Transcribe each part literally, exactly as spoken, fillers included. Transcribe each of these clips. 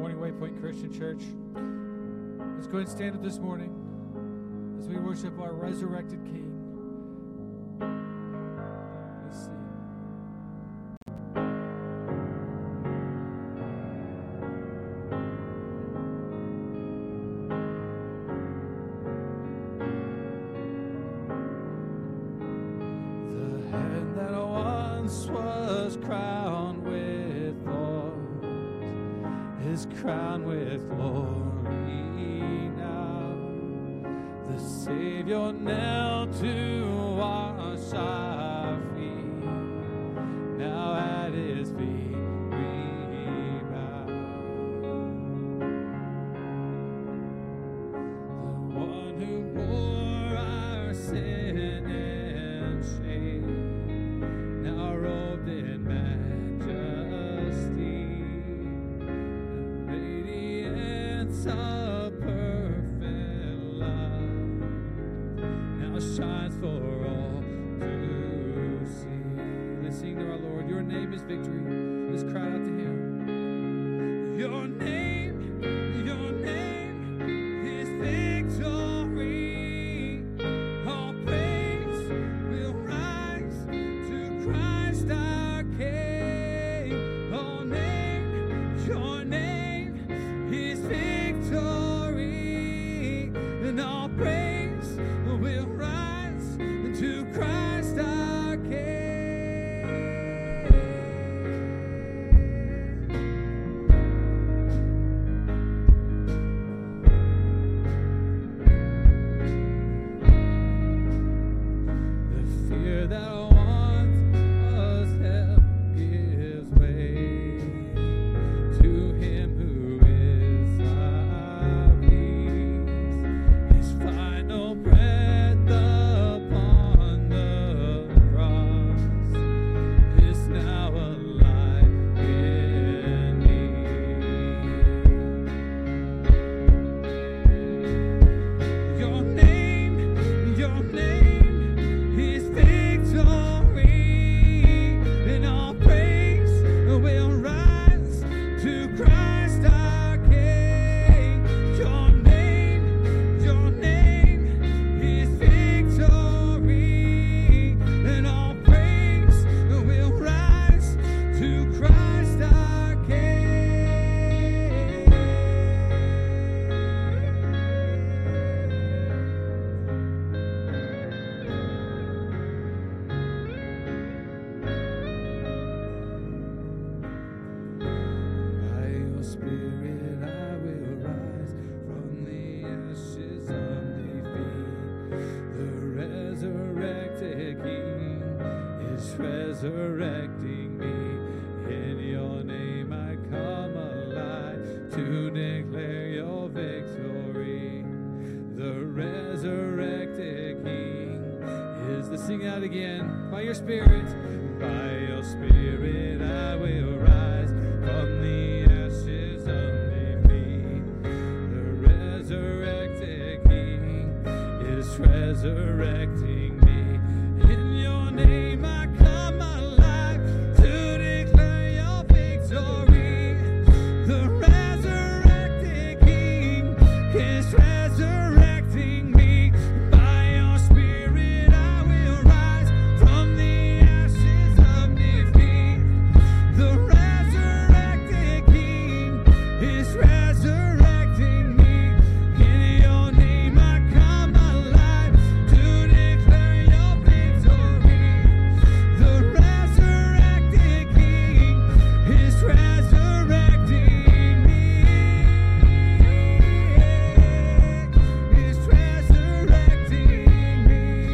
morning, Waypoint Christian Church. Let's go ahead and stand up this morning as we worship our resurrected King. Let's sing. The head that once was crowned with thorns is crowned with glory now. The Savior knelt to wash our feet. Now at his feet we bow. The one who bore our sin and shame, now robed in majesty. The radiance of perfect love now shines for all to see. Let's sing to our Lord. Your name is victory. Let's cry out to him. Your name, your name is victory. All praise will rise to Christ our King. All name, your name is victory. And all praise will rise to Christ our King. The fear that once was hell gives way to him who is our peace. His final breath upon the cross is now alive in me. Your name, your name is victory, and all praise will rise to Christ our King. Your name, your name is victory, and all praise will rise to Christ our King. By your Spirit I will rise from the ashes of defeat. The resurrected King is resurrecting me. In your name I come alive to declare your victory. The resurrected King is the sing out again. By your Spirit, by your Spirit I will rise from the ashes of defeat. The resurrected King is resurrecting me. In your name I come alive to declare your victory. The resurrected King is resurrecting me. By your Spirit I will rise from the ashes of defeat. The resurrected King is resurrecting me. In your name I come alive to declare your victory. The resurrected King is resurrecting me. Is resurrecting me.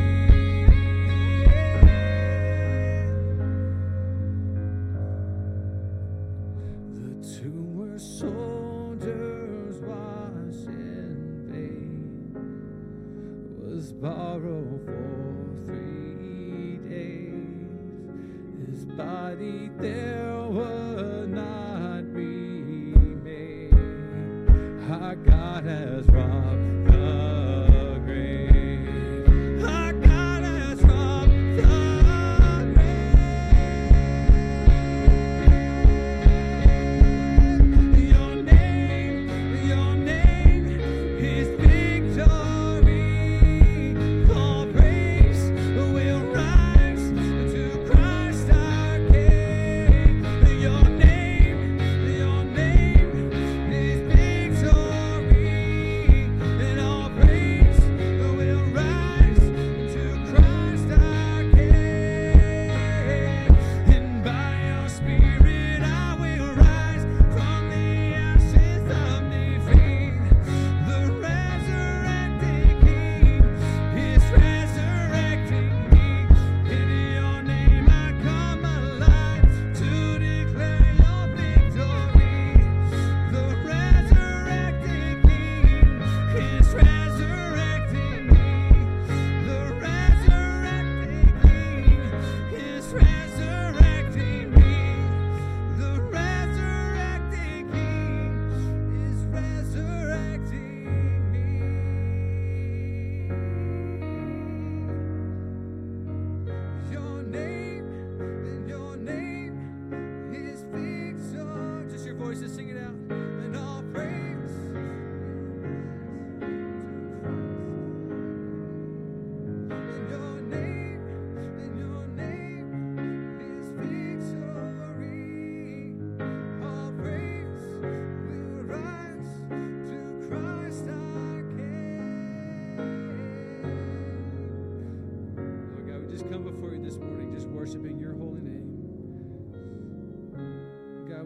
The two were soldiers washed in vain, was borrowed for three days. His body there would not remain. Our God has robbed the grave. Our God has robbed the grave. Your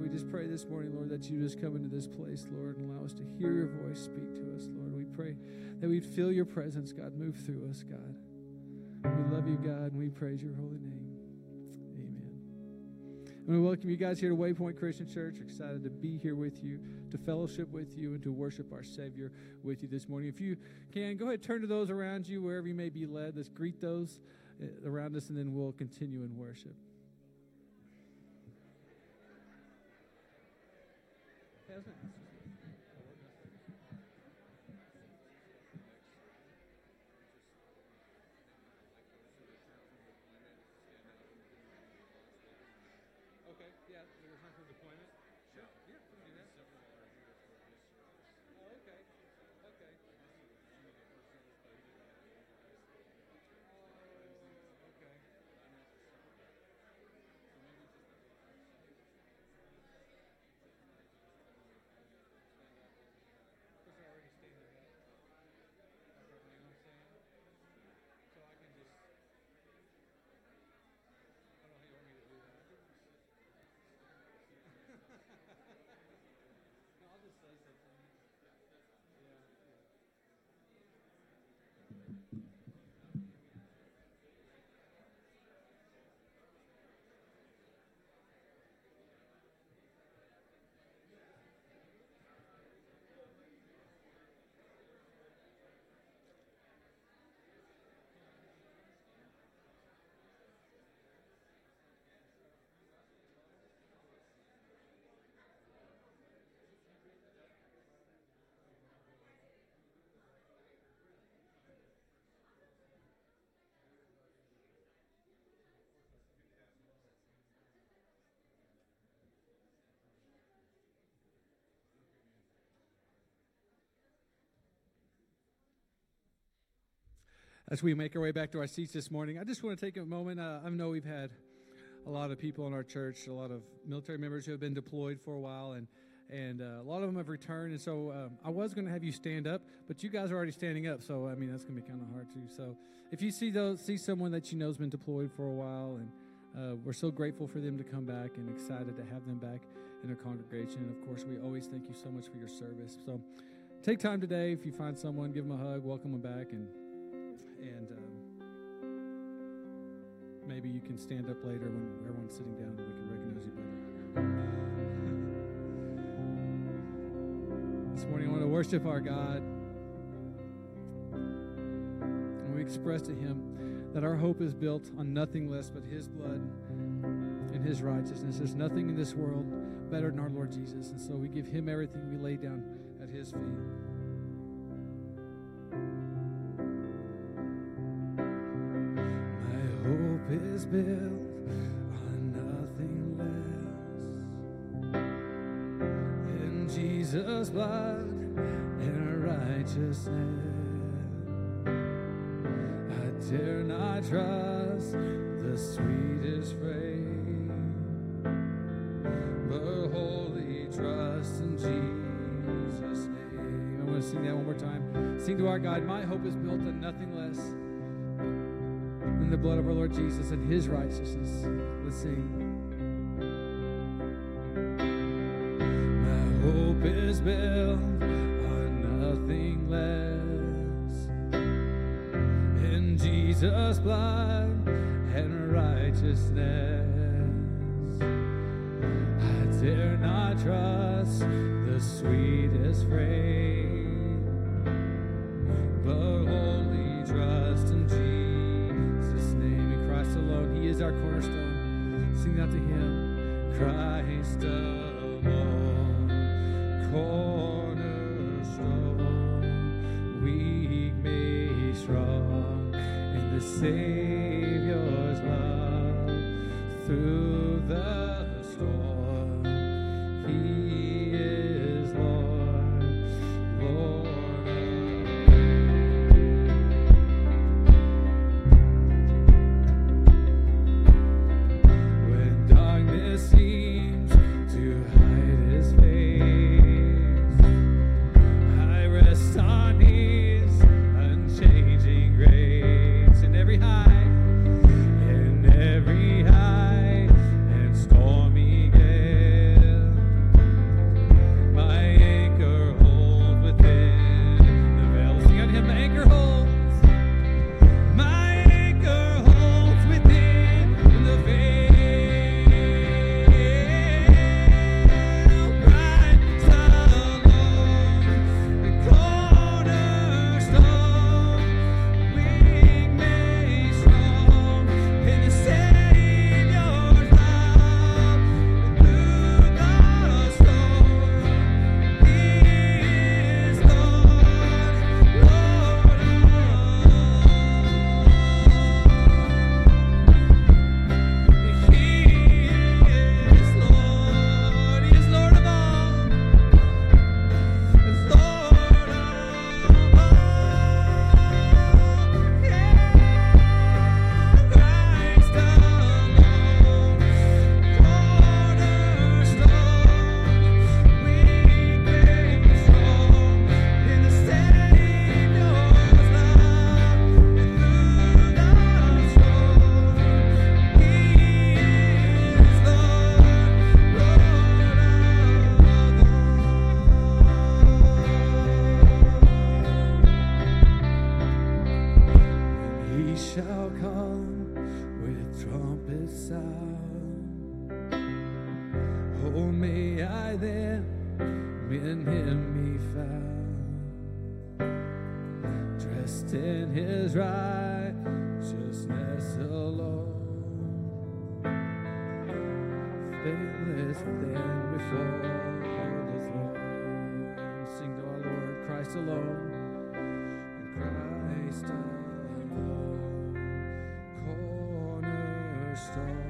we just pray this morning, Lord, that you just come into this place, Lord, and allow us to hear your voice speak to us, Lord. We pray that we'd feel your presence, God, move through us, God. We love you, God, and we praise your holy name. Amen. I'm going to welcome you guys here to Waypoint Christian Church. We're excited to be here with you, to fellowship with you, and to worship our Savior with you this morning. If you can, go ahead and turn to those around you, wherever you may be led. Let's greet those around us, and then we'll continue in worship. Okay, yeah, there's time for deployment. Sure, yeah, we can do that. Oh, okay, okay. Oh, okay. Because I already stayed there. You know what I'm saying? So I can just, I don't know how you want me to do that. No, I'll just say something. Yeah, yeah. As we make our way back to our seats this morning, I just want to take a moment. Uh, I know we've had a lot of people in our church, a lot of military members who have been deployed for a while, and and uh, a lot of them have returned. And so um, I was going to have you stand up, but you guys are already standing up, so I mean that's going to be kind of hard too. So if you see those, see someone that you know has been deployed for a while, and uh, we're so grateful for them to come back and excited to have them back in our congregation. And of course, we always thank you so much for your service. So take time today. If you find someone, give them a hug, welcome them back, and. And um, maybe you can stand up later when everyone's sitting down and we can recognize you better. This morning I want to worship our God. And we express to him that our hope is built on nothing less but his blood and his righteousness. There's nothing in this world better than our Lord Jesus. And so we give him everything. We lay down at his feet. Hope is built on nothing less than Jesus' blood and righteousness. I dare not trust the sweetest frame, but wholly trust in Jesus' name. I'm going to sing that one more time. Sing to our God, my hope is built on nothing less in the blood of our Lord Jesus and his righteousness. Let's sing. My hope is built on nothing less in Jesus' blood and righteousness. I dare not trust the sweetest frame, but wholly trust in Jesus' alone. He is our cornerstone. Sing that to him. Christ alone, cornerstone, weak made strong in the Savior's love. Through the storm, he is Lord, Lord. High, and Oh, may I then in him be found, dressed in his righteousness alone, faithless then before the throne. Sing to our Lord, Christ alone, Christ alone, cornerstone,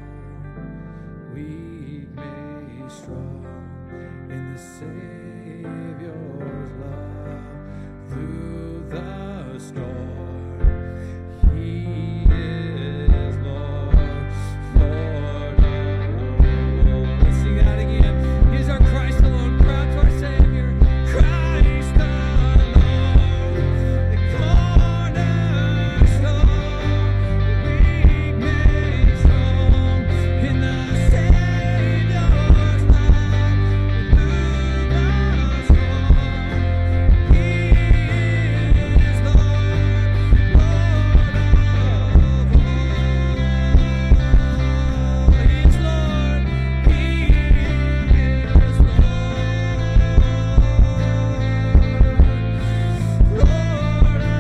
weak made strong in the Savior's love through the storm. He is Lord, Lord of all. Let's sing that again. Here's our Christ alone, crown to our Savior. Christ alone, the cornerstone, weak made strong in the Savior's love through the storm. He is Lord, Lord of all. He is Lord, He is Lord, Lord of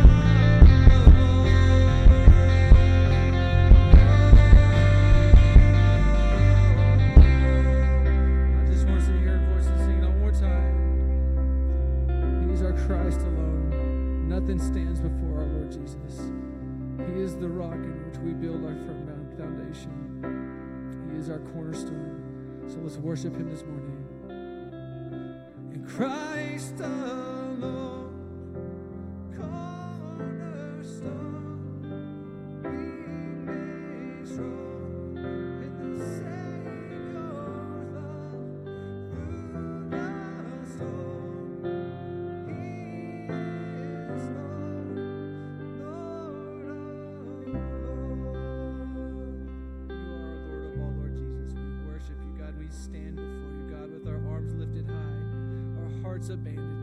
all. I just want us to hear our voices sing it one more time. He's our Christ alone. Nothing stands before our Lord Jesus. He is the rock in which we build our firm foundation. He is our cornerstone. So let's worship Him this morning. In Christ alone, cornerstone, we made strong in the Savior's love through the storm. He is Lord, Lord of all. You are our Lord of all, Lord Jesus. We worship you, God. We stand before you, God, with our arms lifted high, our hearts abandoned,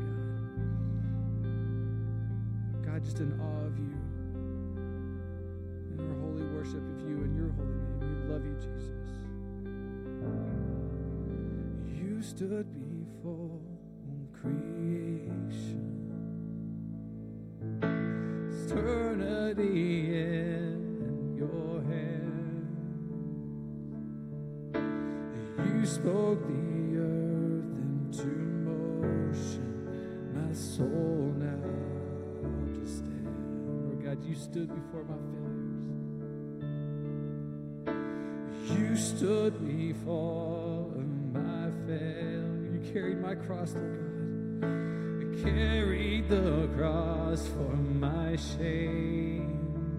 God. God, just in awe of you, in our holy worship of you in your holy name. We love you, Jesus. You stood before creation, eternity in your hand. You spoke the earth into motion, my soul now to stand. Lord God, you stood before my failures. You stood before my failure. You carried my cross, Lord God. You carried the cross for my shame.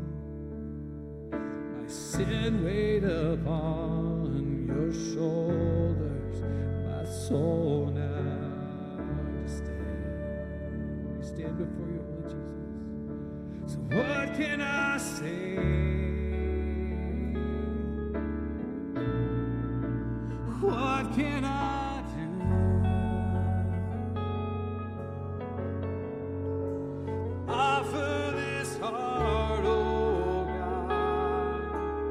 My sin weighed upon your shoulders. My soul now to stand. We stand before you, Holy Jesus. So what can I say? What can I do? Offer this heart, oh God,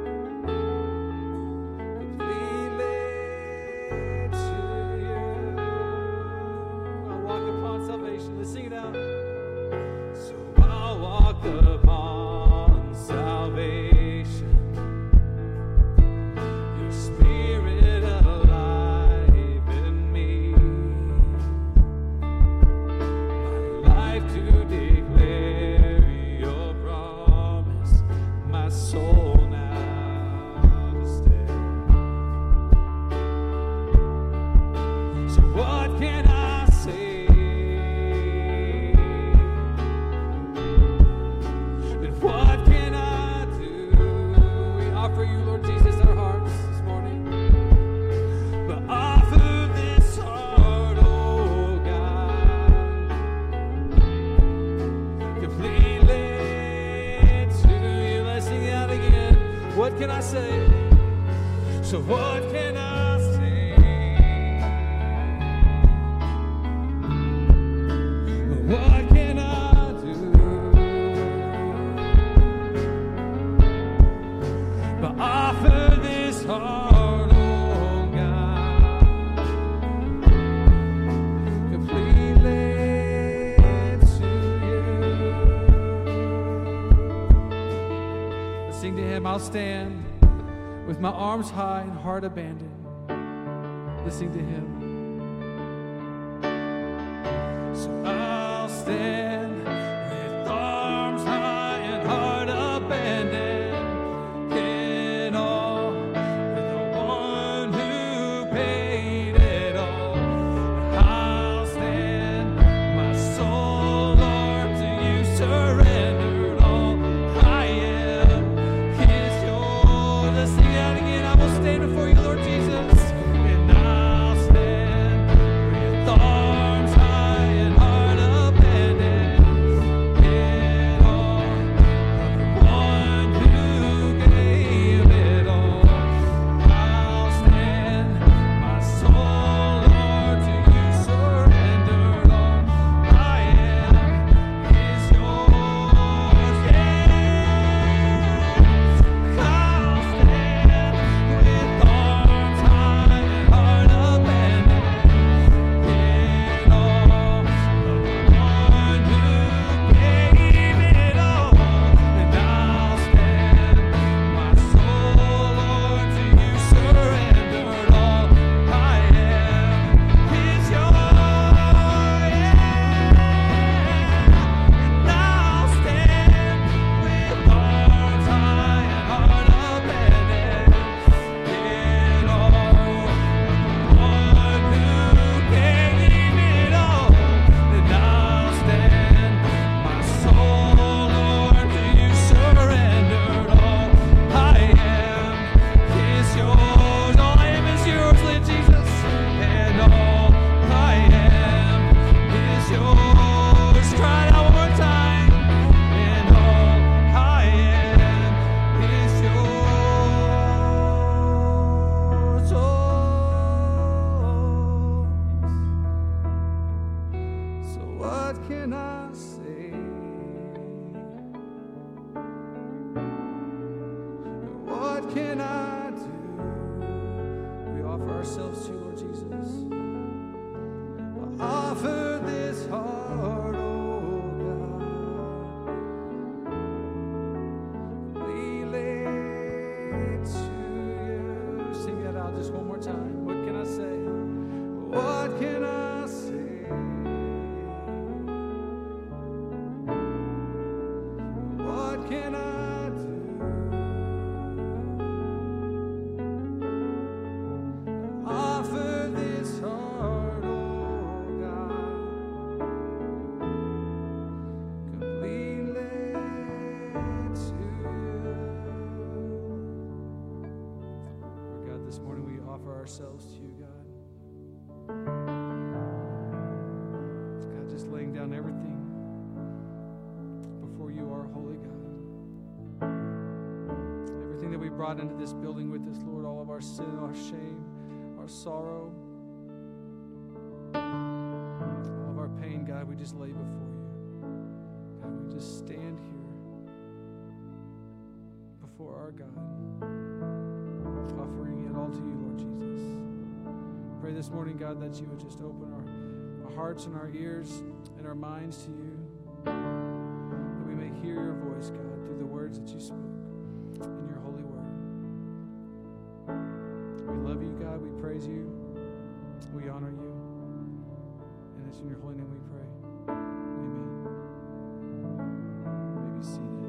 completely to you. I'll walk upon salvation. Let's sing it out. So I'll walk upon salvation. Your Spirit alive in me. My life to declare your promise. My soul now to stand. So what can I say? And what can I do? We offer you, Lord Jesus, our hearts this morning. But offer this heart, oh God, completely to you. Let's sing it out again. What can I say? So what can I say? What can I do? But offer this heart, oh God, stand with my arms high and heart abandoned, listening to him. So I'll stand with arms high and heart abandoned, in awe with the one who paid it all. I'll stand, my soul, Lord, to you surrendered all. I am is yours. Let's sing out again. I will stand before you, Lord Jesus, and I'll stand with arms high and heart abandoned, in awe of the one who gave it all. I'll stand, my soul, Lord, to you surrendered all. I am is yours. Yeah. I'll stand with arms high and heart abandoned, in awe of the one who gave it all. And I'll stand, my soul, Lord, to you surrendered all. I am is yours. Yeah. And I'll stand with arms high and heart abandoned, in awe of the one who gave it all. And I'll stand, my soul, Lord, to you surrendered all. I am is yours. All I am is yours, Lord Jesus. And all I am is yours. Try it out one more time. And all I am is yours. Oh. So what can I say? What can I do? We offer ourselves to you, Lord Jesus. I offer this heart, oh God. We lay it to you. Sing that out just one more time. What can I say? What can I say? What can I do? Offer this heart, oh God, completely to you. Lord God, this morning we offer ourselves to you, God. God, just laying down everything before you, our holy God. Everything that we brought into this building with us, Lord, all of our sin, our shame, our sorrow, all of our pain, God, we just lay before you. God, we just stand here before our God, offering it all to you, Lord Jesus. Pray this morning, God, that you would just open our, our hearts and our ears and our minds to you, that we may hear your voice, God, through the words that you spoke in your holy word. We love you, God. We praise you. We honor you. And it's in your holy name we pray. Amen. You may be seated.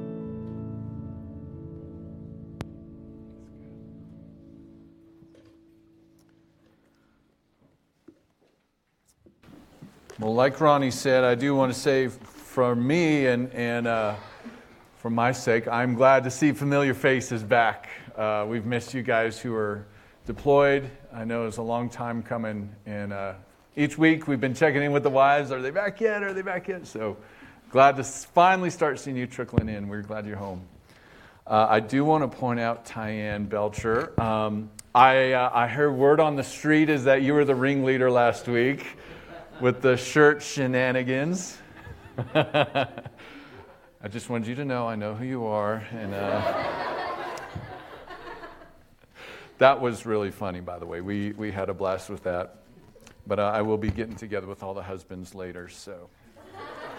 Well, like Ronnie said, I do want to say for me and, and uh, for my sake, I'm glad to see familiar faces back. Uh, we've missed you guys who are deployed. I know it's a long time coming, and uh, each week we've been checking in with the wives. Are they back yet? Are they back yet? So glad to finally start seeing you trickling in. We're glad you're home. Uh, I do want to point out Tyann Belcher. Um, I, uh, I heard word on the street is that you were the ringleader last week with the shirt shenanigans. I just wanted you to know I know who you are. And uh, that was really funny, by the way. We, we had a blast with that. But uh, I will be getting together with all the husbands later, so.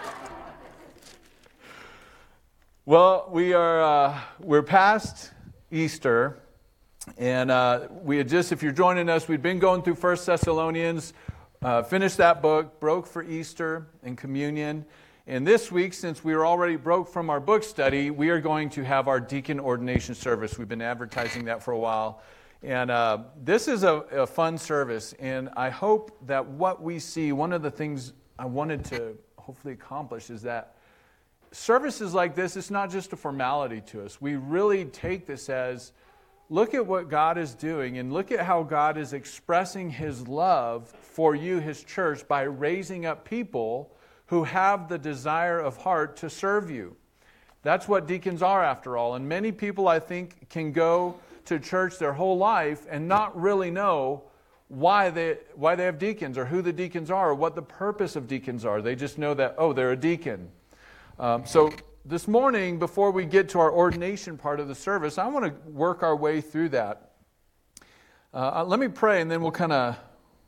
Well, we are, uh, we're past Easter. And uh, we had just, if you're joining us, we'd been going through First Thessalonians, uh, finished that book, broke for Easter and communion. And this week, since we were already broke from our book study, we are going to have our deacon ordination service. We've been advertising that for a while. And uh, this is a, a fun service. And I hope that what we see, one of the things I wanted to hopefully accomplish is that services like this, it's not just a formality to us. We really take this as, look at what God is doing and look at how God is expressing His love for you, His church, by raising up people who have the desire of heart to serve you. That's what deacons are, after all. And many people, I think, can go to church their whole life and not really know why they why they have deacons or who the deacons are or what the purpose of deacons are. They just know that, oh, they're a deacon. Um, so this morning, before we get to our ordination part of the service, I want to work our way through that. Uh, let me pray, and then we'll kind of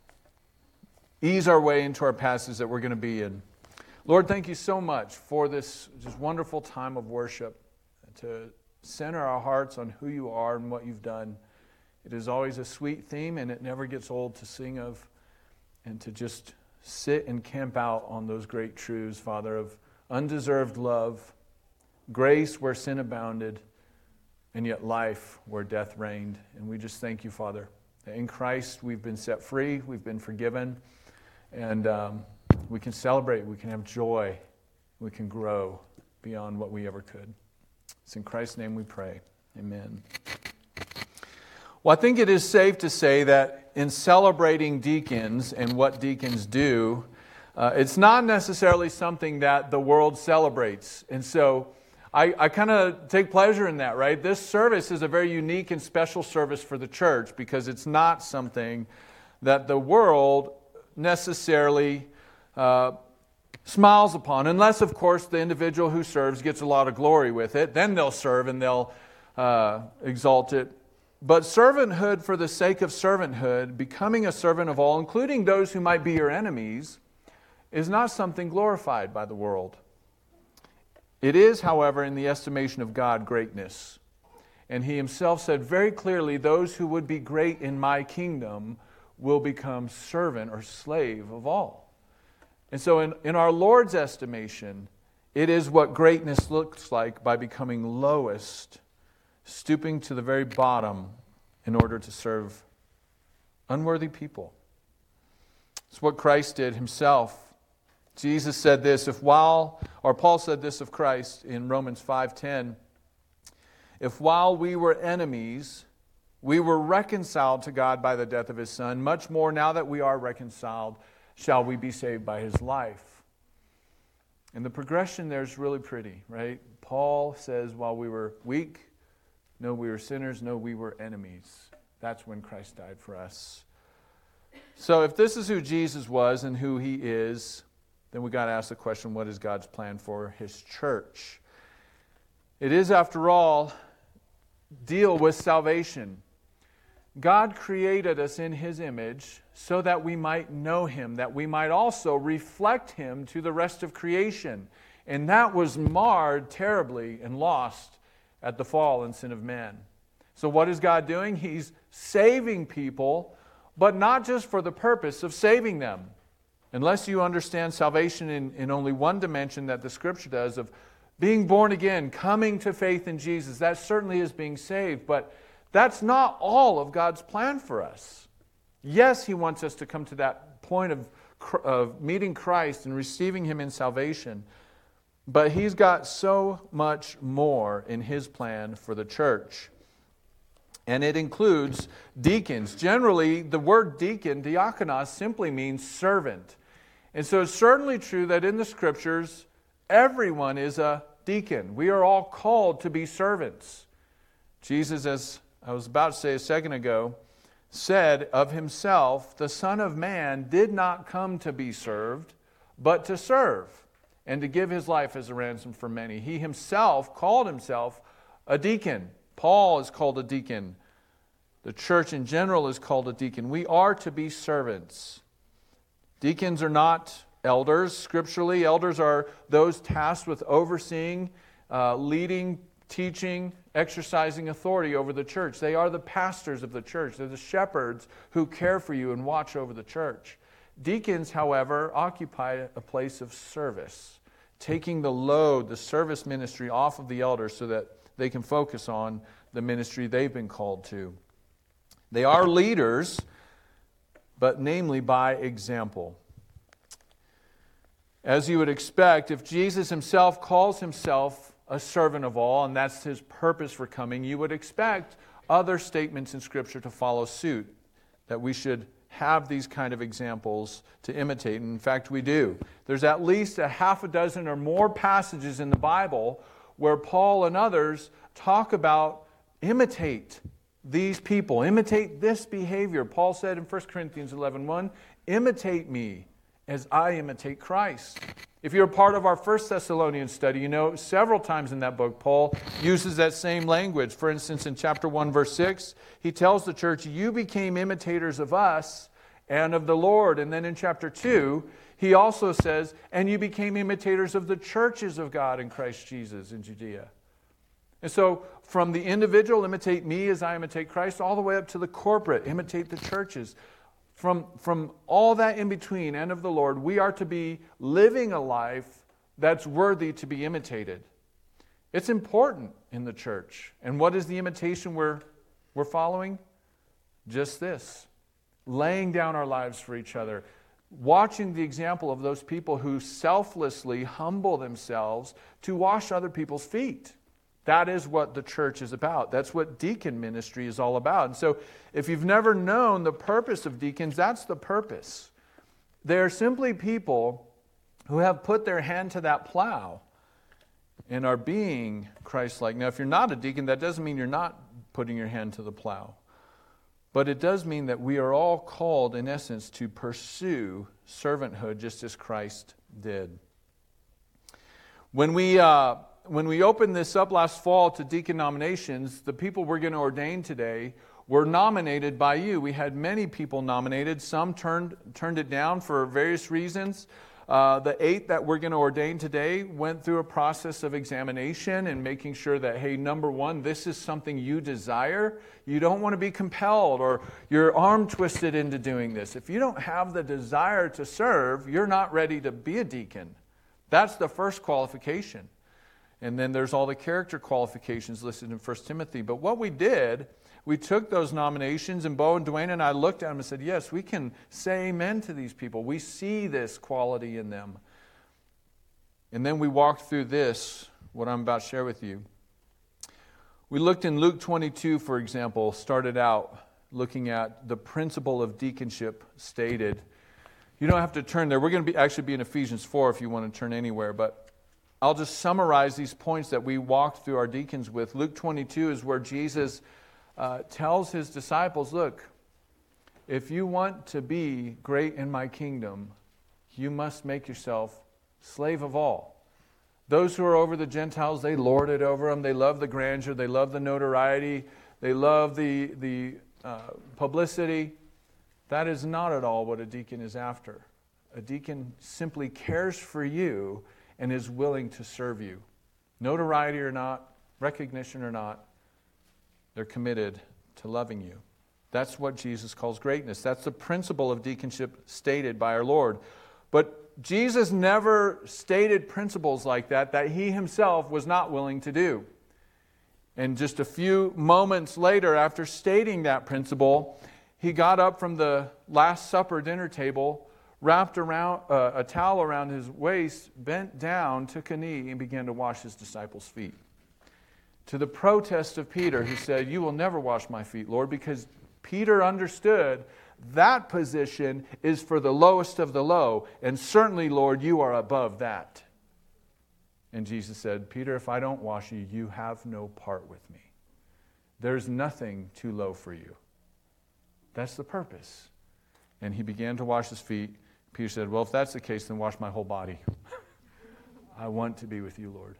ease our way into our passage that we're going to be in. Lord, thank you so much for this just wonderful time of worship, to center our hearts on who you are and what you've done. It is always a sweet theme, and it never gets old to sing of, and to just sit and camp out on those great truths, Father, of undeserved love, grace where sin abounded, and yet life where death reigned. And we just thank you, Father, that in Christ we've been set free, we've been forgiven, and um, we can celebrate, we can have joy, we can grow beyond what we ever could. It's in Christ's name we pray. Amen. Well, I think it is safe to say that in celebrating deacons and what deacons do, uh, it's not necessarily something that the world celebrates. And so I, I kind of take pleasure in that, right? This service is a very unique and special service for the church because it's not something that the world necessarily uh, smiles upon, unless, of course, the individual who serves gets a lot of glory with it. Then they'll serve and they'll uh, exalt it. But servanthood for the sake of servanthood, becoming a servant of all, including those who might be your enemies, is not something glorified by the world. It is, however, in the estimation of God, greatness. And He Himself said very clearly, those who would be great in my kingdom will become servant or slave of all. And so in, in our Lord's estimation, it is what greatness looks like by becoming lowest, stooping to the very bottom in order to serve unworthy people. It's what Christ did Himself. Jesus said this, if while, or Paul said this of Christ in Romans five ten, if while we were enemies, we were reconciled to God by the death of His Son, much more now that we are reconciled, shall we be saved by His life. And the progression there is really pretty, right? Paul says, while we were weak, no, we were sinners, no, we were enemies. That's when Christ died for us. So if this is who Jesus was and who He is, then we got to ask the question, what is God's plan for His church? It is, after all, deal with salvation. God created us in His image so that we might know Him, that we might also reflect Him to the rest of creation. And that was marred terribly and lost at the fall and sin of man. So what is God doing? He's saving people, but not just for the purpose of saving them. Unless you understand salvation in, in only one dimension that the Scripture does, of being born again, coming to faith in Jesus, that certainly is being saved, but that's not all of God's plan for us. Yes, He wants us to come to that point of, of meeting Christ and receiving Him in salvation, but He's got so much more in His plan for the church. And it includes deacons. Generally, the word deacon, diakonos, simply means servant. And so it's certainly true that in the Scriptures, everyone is a deacon. We are all called to be servants. Jesus, as I was about to say a second ago, said of Himself, the Son of Man did not come to be served, but to serve, and to give His life as a ransom for many. He Himself called Himself a deacon. Paul is called a deacon. The church in general is called a deacon. We are to be servants. Deacons are not elders. Scripturally, elders are those tasked with overseeing, uh, leading teaching, exercising authority over the church. They are the pastors of the church. They're the shepherds who care for you and watch over the church. Deacons, however, occupy a place of service, taking the load, the service ministry off of the elders so that they can focus on the ministry they've been called to. They are leaders, but namely by example. As you would expect, if Jesus himself calls himself a servant of all, and that's his purpose for coming, you would expect other statements in Scripture to follow suit, that we should have these kind of examples to imitate. And in fact, we do. There's at least a half a dozen or more passages in the Bible where Paul and others talk about imitate these people, imitate this behavior. Paul said in First Corinthians eleven one, imitate me as I imitate Christ. If you're a part of our First Thessalonians study, you know several times in that book, Paul uses that same language. For instance, in chapter one, verse six, he tells the church, you became imitators of us and of the Lord. And then in chapter two, he also says, and you became imitators of the churches of God in Christ Jesus in Judea. And so from the individual, imitate me as I imitate Christ, all the way up to the corporate, imitate the churches. From, from all that in between and of the Lord, we are to be living a life that's worthy to be imitated. It's important in the church. And what is the imitation we're, we're following? Just this. Laying down our lives for each other. Watching the example of those people who selflessly humble themselves to wash other people's feet. That is what the church is about. That's what deacon ministry is all about. And so if you've never known the purpose of deacons, that's the purpose. They're simply people who have put their hand to that plow and are being Christ-like. Now, if you're not a deacon, that doesn't mean you're not putting your hand to the plow. But it does mean that we are all called, in essence, to pursue servanthood just as Christ did. When we... Uh, When we opened this up last fall to deacon nominations, the people we're going to ordain today were nominated by you. We had many people nominated. Some turned turned it down for various reasons. Uh, the eight that we're going to ordain today went through a process of examination and making sure that, hey, number one, this is something you desire. You don't want to be compelled or your arm twisted into doing this. If you don't have the desire to serve, you're not ready to be a deacon. That's the first qualification. And then there's all the character qualifications listed in First Timothy. But what we did, we took those nominations, and Bo and Dwayne and I looked at them and said, yes, we can say amen to these people. We see this quality in them. And then we walked through this, what I'm about to share with you. We looked in Luke twenty-two, for example, started out looking at the principle of deaconship stated. You don't have to turn there. We're going to be actually be in Ephesians four if you want to turn anywhere, but I'll just summarize these points that we walked through our deacons with. Luke twenty-two is where Jesus uh, tells his disciples, look, if you want to be great in my kingdom, you must make yourself slave of all. Those who are over the Gentiles, they lord it over them. They love the grandeur. They love the notoriety. They love the, the uh, publicity. That is not at all what a deacon is after. A deacon simply cares for you and is willing to serve you. Notoriety or not, recognition or not, they're committed to loving you. That's what Jesus calls greatness. That's the principle of deaconship stated by our Lord. But Jesus never stated principles like that that he himself was not willing to do. And just a few moments later, after stating that principle, he got up from the Last Supper dinner table, wrapped around uh, a towel around his waist, bent down, took a knee, and began to wash his disciples' feet. To the protest of Peter, who said, you will never wash my feet, Lord, because Peter understood that position is for the lowest of the low, and certainly, Lord, you are above that. And Jesus said, Peter, if I don't wash you, you have no part with me. There's nothing too low for you. That's the purpose. And he began to wash his feet. Peter said, well, if that's the case, then wash my whole body. I want to be with you, Lord.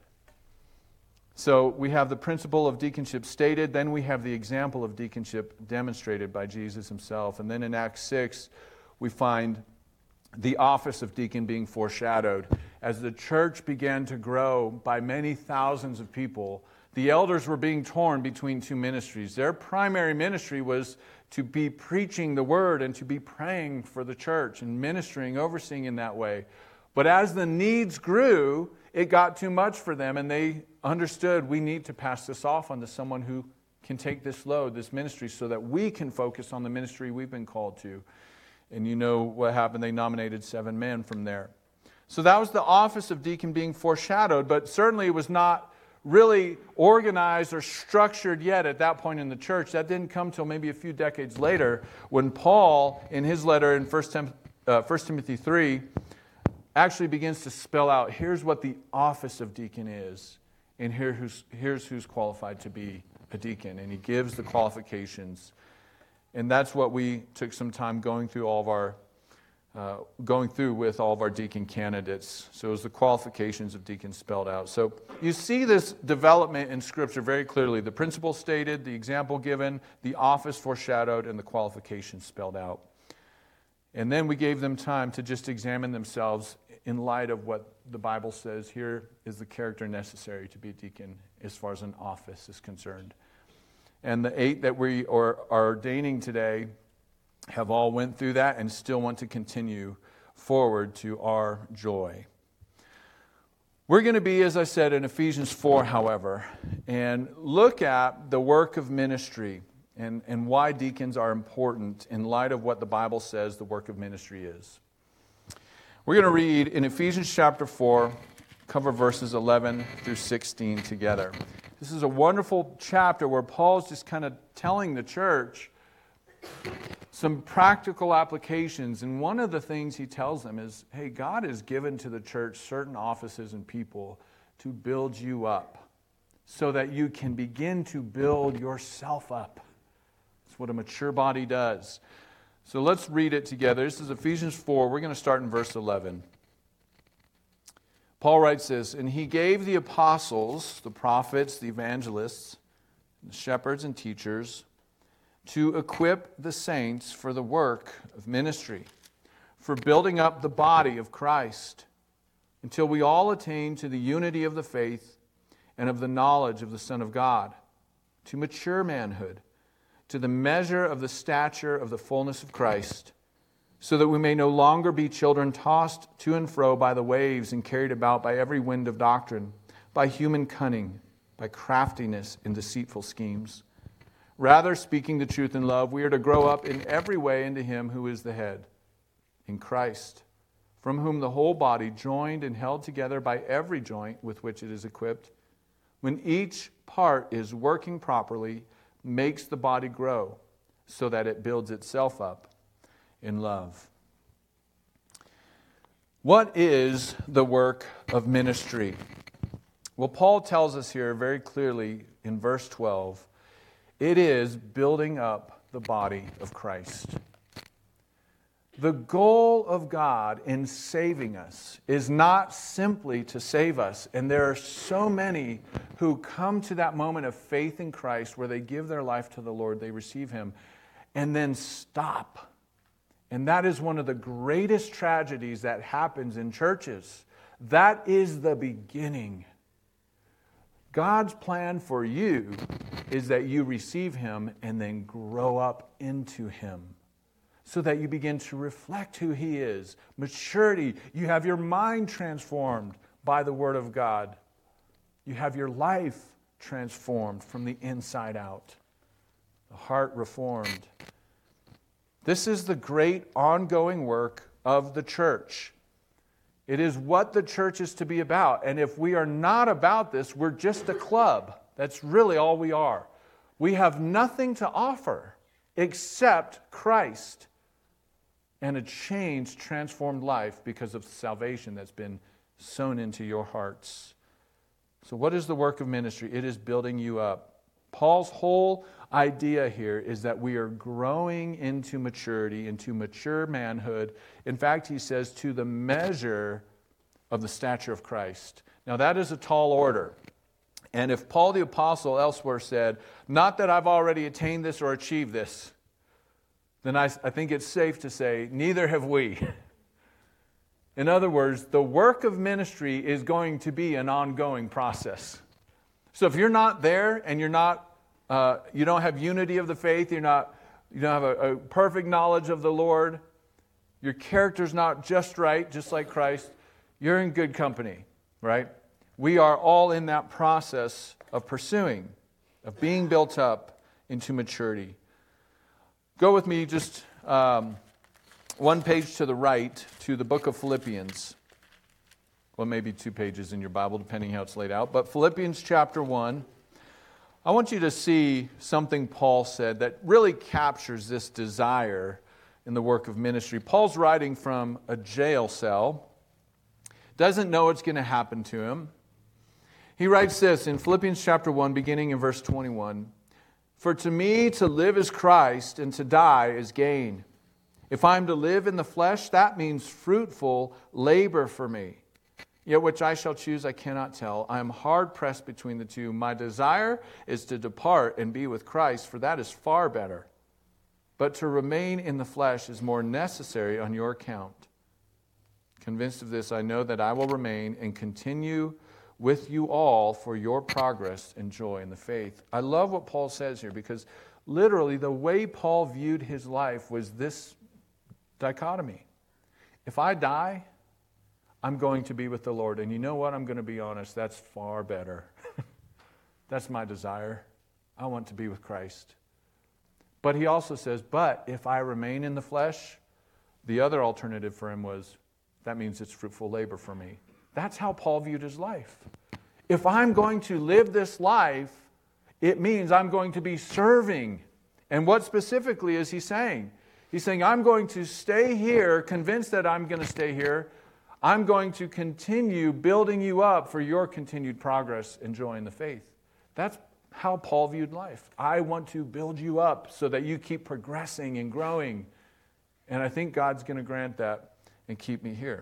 So we have the principle of deaconship stated. Then we have the example of deaconship demonstrated by Jesus himself. And then in Acts six, we find the office of deacon being foreshadowed. As the church began to grow by many thousands of people, the elders were being torn between two ministries. Their primary ministry was to be preaching the word and to be praying for the church and ministering, overseeing in that way. But as the needs grew, it got too much for them, and they understood we need to pass this off onto someone who can take this load, this ministry, so that we can focus on the ministry we've been called to. And you know what happened. They nominated seven men from there. So that was the office of deacon being foreshadowed, but certainly it was not really organized or structured yet at that point in the church. That didn't come till maybe a few decades later, when Paul, in his letter in First Timothy three, actually begins to spell out, here's what the office of deacon is, and here who's, here's who's qualified to be a deacon. And he gives the qualifications. And that's what we took some time going through all of our Uh, going through with all of our deacon candidates. So it was the qualifications of deacons spelled out. So you see this development in Scripture very clearly. The principle stated, the example given, the office foreshadowed, and the qualifications spelled out. And then we gave them time to just examine themselves in light of what the Bible says. Here is the character necessary to be a deacon as far as an office is concerned. And the eight that we are ordaining today have all went through that and still want to continue forward to our joy. We're going to be, as I said, in Ephesians four, however, and look at the work of ministry and, and why deacons are important in light of what the Bible says the work of ministry is. We're going to read in Ephesians chapter four, cover verses eleven through sixteen together. This is a wonderful chapter where Paul's just kind of telling the church some practical applications, and one of the things he tells them is, hey, God has given to the church certain offices and people to build you up so that you can begin to build yourself up. That's what a mature body does. So let's read it together. This is Ephesians four. We're going to start in verse eleven. Paul writes this, and he gave the apostles, the prophets, the evangelists, the shepherds and teachers to equip the saints for the work of ministry, for building up the body of Christ, until we all attain to the unity of the faith and of the knowledge of the Son of God, to mature manhood, to the measure of the stature of the fullness of Christ, so that we may no longer be children tossed to and fro by the waves and carried about by every wind of doctrine, by human cunning, by craftiness in deceitful schemes. Rather, speaking the truth in love, we are to grow up in every way into Him who is the head, in Christ, from whom the whole body, joined and held together by every joint with which it is equipped, when each part is working properly, makes the body grow, so that it builds itself up in love. What is the work of ministry? Well, Paul tells us here very clearly in verse twelve, it is building up the body of Christ. The goal of God in saving us is not simply to save us. And there are so many who come to that moment of faith in Christ where they give their life to the Lord, they receive Him, and then stop. And that is one of the greatest tragedies that happens in churches. That is the beginning. God's plan for you is that you receive Him and then grow up into Him so that you begin to reflect who He is. Maturity. You have your mind transformed by the Word of God. You have your life transformed from the inside out. The heart reformed. This is the great ongoing work of the church. It is what the church is to be about. And if we are not about this, we're just a club. That's really all we are. We have nothing to offer except Christ and a changed, transformed life because of salvation that's been sown into your hearts. So what is the work of ministry? It is building you up. Paul's whole idea here is that we are growing into maturity, into mature manhood. In fact, he says, to the measure of the stature of Christ. Now, that is a tall order. And if Paul the Apostle elsewhere said, not that I've already attained this or achieved this, then I, I think it's safe to say, neither have we. In other words, the work of ministry is going to be an ongoing process. So if you're not there and you're not, uh, you don't have unity of the faith, you're not, you don't have a, a perfect knowledge of the Lord, your character's not just right, just like Christ, you're in good company, right? We are all in that process of pursuing, of being built up into maturity. Go with me just um, one page to the right to the book of Philippians. Well, maybe two pages in your Bible, depending how it's laid out. But Philippians chapter one, I want you to see something Paul said that really captures this desire in the work of ministry. Paul's writing from a jail cell, doesn't know what's going to happen to him. He writes this in Philippians chapter one, beginning in verse twenty-one. For to me to live is Christ, and to die is gain. If I am to live in the flesh, that means fruitful labor for me. Yet which I shall choose, I cannot tell. I am hard pressed between the two. My desire is to depart and be with Christ, for that is far better. But to remain in the flesh is more necessary on your account. Convinced of this, I know that I will remain and continue with you all for your progress and joy in the faith. I love what Paul says here, because literally the way Paul viewed his life was this dichotomy. If I die, I'm going to be with the Lord. And you know what? I'm going to be honest. That's far better. That's my desire. I want to be with Christ. But he also says, but if I remain in the flesh, the other alternative for him was, that means it's fruitful labor for me. That's how Paul viewed his life. If I'm going to live this life, it means I'm going to be serving. And what specifically is he saying? He's saying, I'm going to stay here, convinced that I'm going to stay here. I'm going to continue building you up for your continued progress and joy in the faith. That's how Paul viewed life. I want to build you up so that you keep progressing and growing. And I think God's going to grant that and keep me here.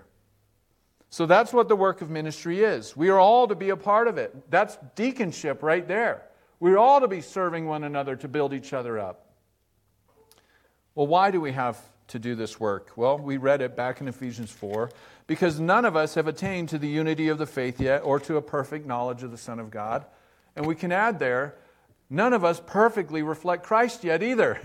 So that's what the work of ministry is. We are all to be a part of it. That's deaconship right there. We're all to be serving one another to build each other up. Well, why do we have to do this work? Well, we read it back in Ephesians four. Because none of us have attained to the unity of the faith yet, or to a perfect knowledge of the Son of God. And we can add there, none of us perfectly reflect Christ yet either.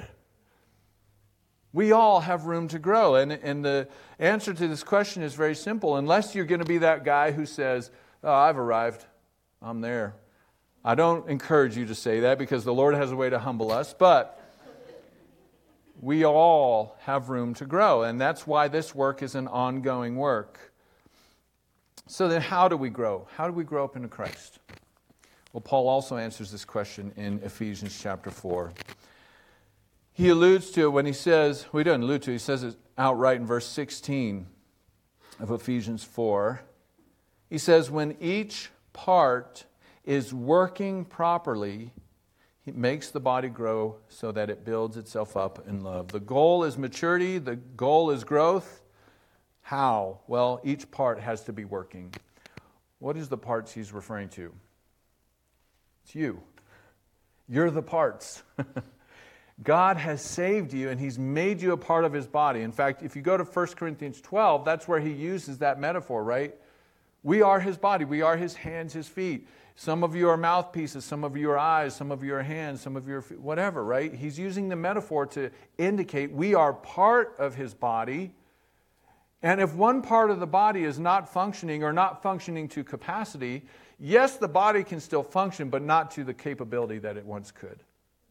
We all have room to grow. And, and the answer to this question is very simple. Unless you're going to be that guy who says, oh, I've arrived. I'm there. I don't encourage you to say that, because the Lord has a way to humble us. But we all have room to grow, and that's why this work is an ongoing work. So then how do we grow? How do we grow up into Christ? Well, Paul also answers this question in Ephesians chapter four. He alludes to it when he says, well, he doesn't allude to it, he says it outright in verse sixteen of Ephesians four. He says, when each part is working properly, it makes the body grow so that it builds itself up in love. The goal is maturity. The goal is growth. How? Well, each part has to be working. What is the parts he's referring to? It's you. You're the parts. God has saved you, and He's made you a part of His body. In fact, if you go to First Corinthians twelve, that's where he uses that metaphor, right? We are His body. We are His hands, His feet. Some of you are mouthpieces, some of you are eyes, some of you are hands, some of you are feet, whatever, right? He's using the metaphor to indicate we are part of His body. And if one part of the body is not functioning or not functioning to capacity, yes, the body can still function, but not to the capability that it once could.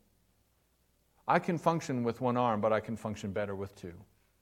I can function with one arm, but I can function better with two.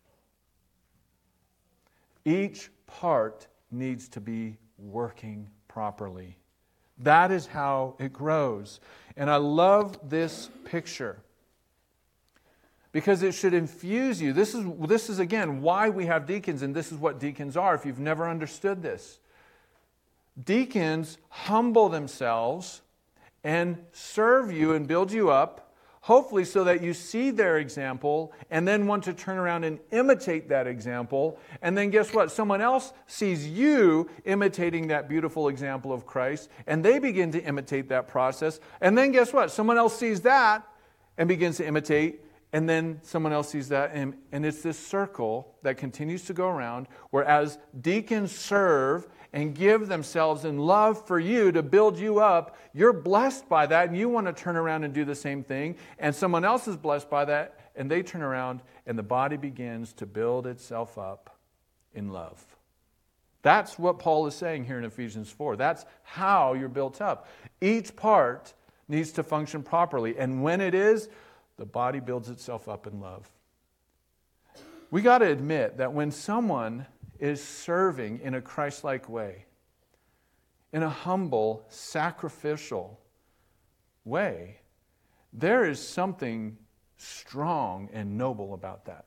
Each part needs to be working properly. That is how it grows. And I love this picture because it should infuse you. This is, this is again, why we have deacons, and this is what deacons are, if you've never understood this. Deacons humble themselves and serve you and build you up, hopefully so that you see their example and then want to turn around and imitate that example. And then guess what? Someone else sees you imitating that beautiful example of Christ, and they begin to imitate that process. And then guess what? Someone else sees that and begins to imitate, and then someone else sees that. And, and it's this circle that continues to go around, where as deacons serve and give themselves in love for you to build you up, you're blessed by that and you want to turn around and do the same thing, and someone else is blessed by that and they turn around and the body begins to build itself up in love. That's what Paul is saying here in Ephesians four. That's how you're built up. Each part needs to function properly, and when it is, the body builds itself up in love. We got to admit that when someone is serving in a Christ-like way, in a humble, sacrificial way, there is something strong and noble about that.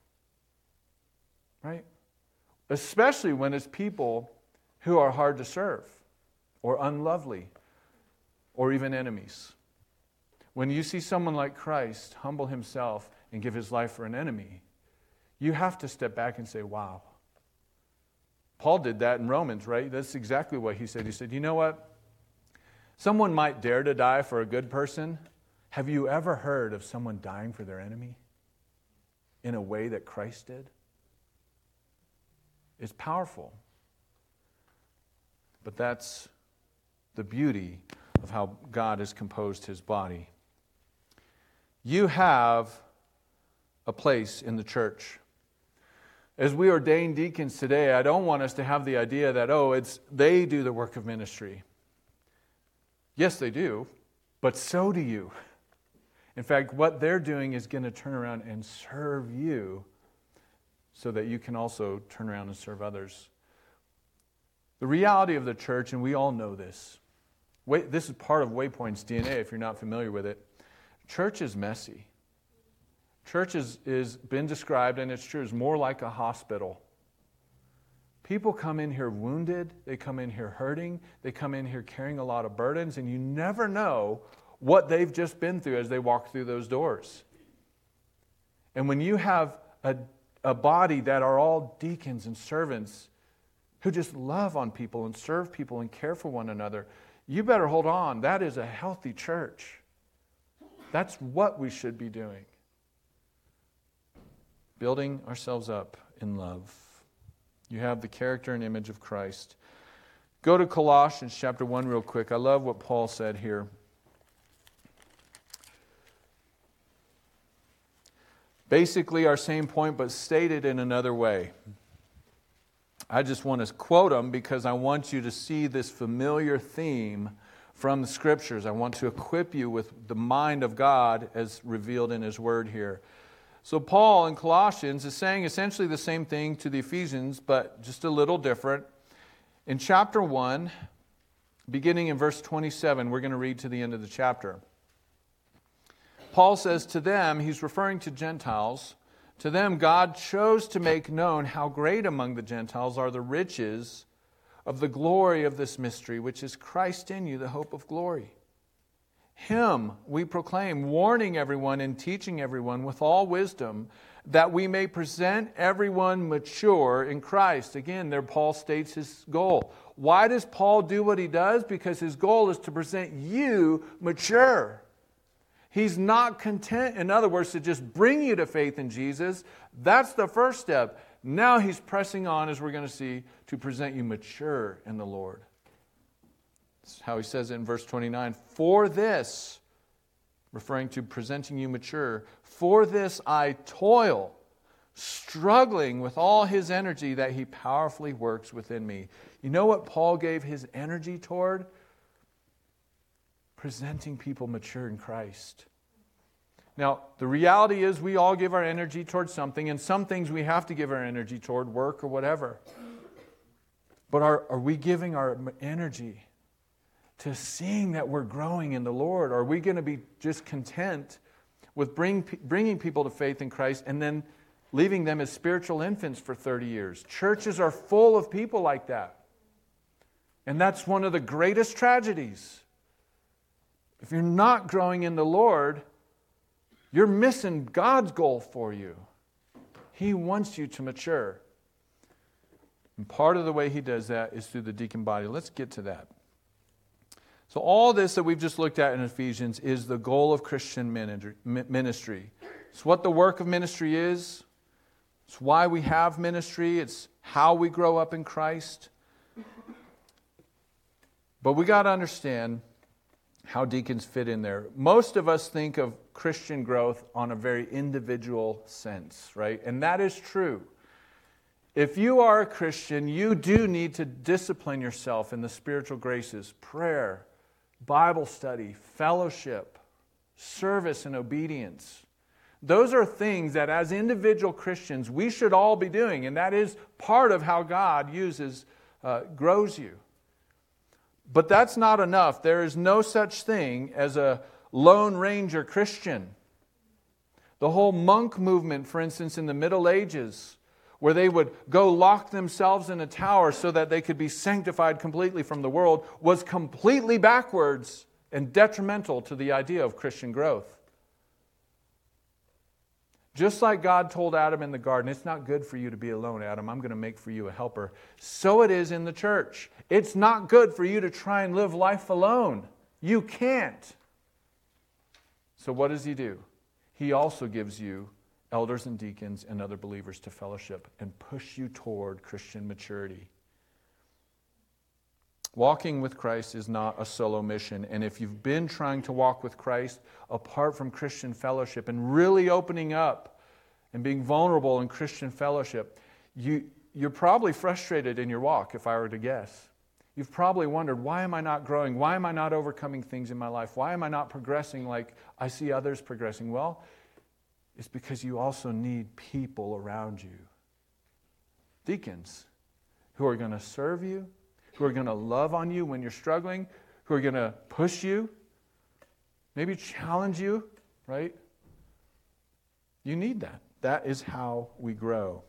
Right? Especially when it's people who are hard to serve, or unlovely, or even enemies. When you see someone like Christ humble himself and give his life for an enemy, you have to step back and say, wow. Paul did that in Romans, right? That's exactly what he said. He said, you know what? Someone might dare to die for a good person. Have you ever heard of someone dying for their enemy in a way that Christ did? It's powerful. But that's the beauty of how God has composed his body. You have a place in the church. As we ordain deacons today, I don't want us to have the idea that, oh, it's they do the work of ministry. Yes, they do, but so do you. In fact, what they're doing is going to turn around and serve you so that you can also turn around and serve others. The reality of the church, and we all know this, wait, this is part of Waypoint's D N A if you're not familiar with it. Church is messy. Church is, is been described, and it's true, is more like a hospital. People come in here wounded, they come in here hurting, they come in here carrying a lot of burdens, and you never know what they've just been through as they walk through those doors. And when you have a, a body that are all deacons and servants who just love on people and serve people and care for one another, you better hold on. That is a healthy church. That's what we should be doing. Building ourselves up in love. You have the character and image of Christ. Go to Colossians chapter one real quick. I love what Paul said here. Basically our same point, but stated in another way. I just want to quote them because I want you to see this familiar theme from the Scriptures. I want to equip you with the mind of God as revealed in His Word here. So Paul in Colossians is saying essentially the same thing to the Ephesians, but just a little different. In chapter one, beginning in verse twenty-seven, we're going to read to the end of the chapter. Paul says to them, he's referring to Gentiles, to them God chose to make known how great among the Gentiles are the riches of the glory of this mystery, which is Christ in you, the hope of glory. Him we proclaim, warning everyone and teaching everyone with all wisdom, that we may present everyone mature in Christ. Again, there Paul states his goal. Why does Paul do what he does? Because his goal is to present you mature. He's not content, in other words, to just bring you to faith in Jesus. That's the first step. Now he's pressing on, as we're going to see, to present you mature in the Lord. That's how he says it in verse twenty-nine. For this, referring to presenting you mature, for this I toil, struggling with all his energy that he powerfully works within me. You know what Paul gave his energy toward? Presenting people mature in Christ. Now, the reality is we all give our energy toward something, and some things we have to give our energy toward, work or whatever. But are, are we giving our energy to seeing that we're growing in the Lord? Or are we going to be just content with bring, bringing people to faith in Christ and then leaving them as spiritual infants for thirty years? Churches are full of people like that. And that's one of the greatest tragedies. If you're not growing in the Lord, you're missing God's goal for you. He wants you to mature. And part of the way He does that is through the deacon body. Let's get to that. So all this that we've just looked at in Ephesians is the goal of Christian ministry. It's what the work of ministry is. It's why we have ministry. It's how we grow up in Christ. But we got to understand how deacons fit in there. Most of us think of Christian growth on a very individual sense, right? And that is true. If you are a Christian, you do need to discipline yourself in the spiritual graces, prayer, Bible study, fellowship, service, and obedience. Those are things that as individual Christians we should all be doing, and that is part of how God uses, uh, grows you. But that's not enough. There is no such thing as a Lone Ranger Christian. The whole monk movement, for instance, in the Middle Ages, where they would go lock themselves in a tower so that they could be sanctified completely from the world, was completely backwards and detrimental to the idea of Christian growth. Just like God told Adam in the garden, it's not good for you to be alone, Adam. I'm going to make for you a helper. So it is in the church. It's not good for you to try and live life alone. You can't. So what does he do? He also gives you elders and deacons and other believers to fellowship and push you toward Christian maturity. Walking with Christ is not a solo mission. And if you've been trying to walk with Christ apart from Christian fellowship and really opening up and being vulnerable in Christian fellowship, you, you're probably frustrated in your walk, if I were to guess. You've probably wondered, why am I not growing? Why am I not overcoming things in my life? Why am I not progressing like I see others progressing? Well, it's because you also need people around you. Deacons who are going to serve you, who are going to love on you when you're struggling, who are going to push you, maybe challenge you, right? You need that. That is how we grow.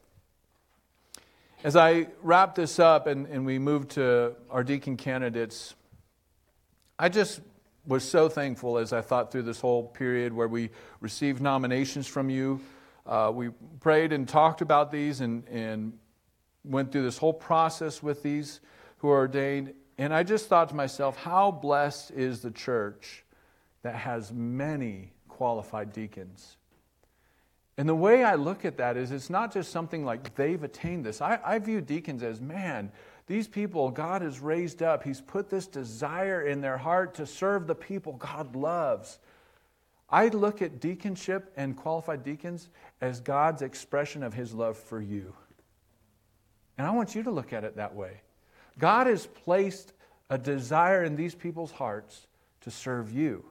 As I wrap this up and, and we move to our deacon candidates, I just was so thankful as I thought through this whole period where we received nominations from you. Uh, we prayed and talked about these and, and went through this whole process with these who are ordained. And I just thought to myself, how blessed is the church that has many qualified deacons? And the way I look at that is it's not just something like they've attained this. I, I view deacons as, man, these people God has raised up. He's put this desire in their heart to serve the people God loves. I look at deaconship and qualified deacons as God's expression of His love for you. And I want you to look at it that way. God has placed a desire in these people's hearts to serve you.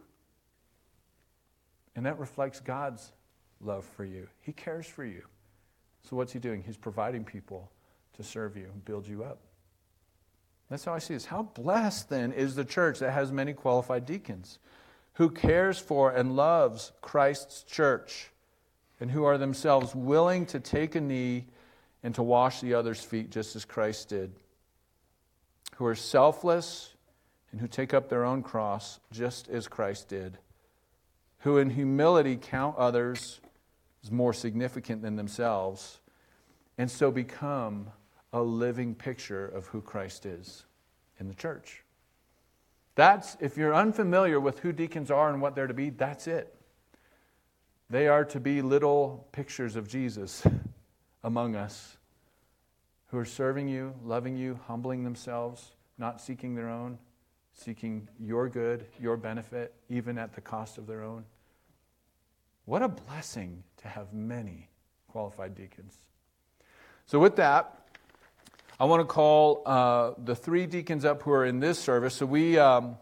And that reflects God's love for you. He cares for you. So what's He doing? He's providing people to serve you and build you up. That's how I see this. How blessed then is the church that has many qualified deacons who cares for and loves Christ's church and who are themselves willing to take a knee and to wash the other's feet just as Christ did. Who are selfless and who take up their own cross just as Christ did. Who in humility count others as more significant than themselves and so become a living picture of who Christ is in the church. That's, if you're unfamiliar with who deacons are and what they're to be, that's it. They are to be little pictures of Jesus among us who are serving you, loving you, humbling themselves, not seeking their own, seeking your good, your benefit, even at the cost of their own. What a blessing to have many qualified deacons. So with that, I want to call uh, the three deacons up who are in this service. So we um,